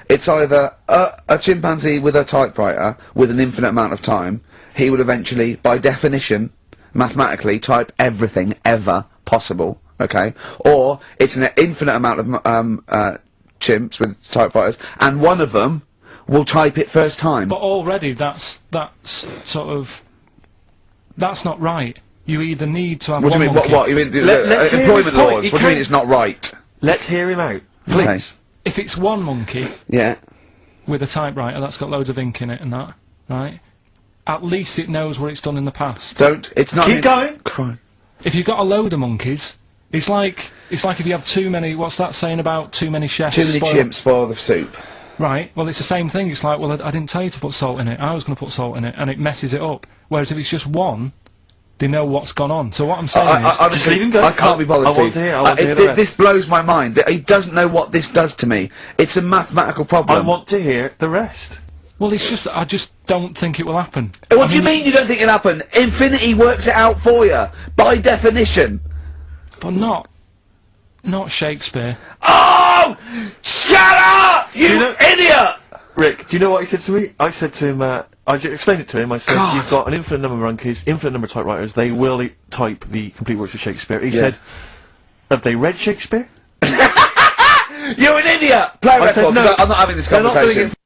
It's either a chimpanzee with a typewriter with an infinite amount of time. He would eventually, by definition, mathematically, type everything ever possible. Okay, or it's an infinite amount of chimps with typewriters, and one of them will type it first time. But already, that's not right. You either need to have What do one you mean? monkey. What? You mean let's hear employment his point. laws? He What do you mean can't- it's not right? Let's hear him out, please. Okay. If it's one monkey Yeah. with a typewriter that's got loads of ink in it and that, right? At least it knows what it's done in the past. It's not. Keep going. Crime. If you've got a load of monkeys, it's like if you have too many. What's that saying about too many chefs? Too many chimps spoil the soup. Right. Well, it's the same thing. It's like, well, I didn't tell you to put salt in it. I was going to put salt in it, and it messes it up. Whereas if it's just one, they know what's gone on. So what I'm saying is, honestly, Just leave him go. I can't be bothered. I want Steve. to hear- I want to hear the rest. This blows my mind. That he doesn't know what this does to me. It's a mathematical problem. I want to hear the rest. well, it's just I just don't think it will happen. What do you mean you don't think it'll happen? Infinity works it out for you by definition. But not Shakespeare. Oh! Shut up, you know- idiot! Rick, do you know what he said to me? I said to him, I explained it to him. I said, God. you've got an infinite number of monkeys, infinite number of typewriters. They will type the complete works of Shakespeare. He Yeah. said, have they read Shakespeare? You're an idiot! Play a I said record, no. 'cause I'm not having this They're not doing conversation. it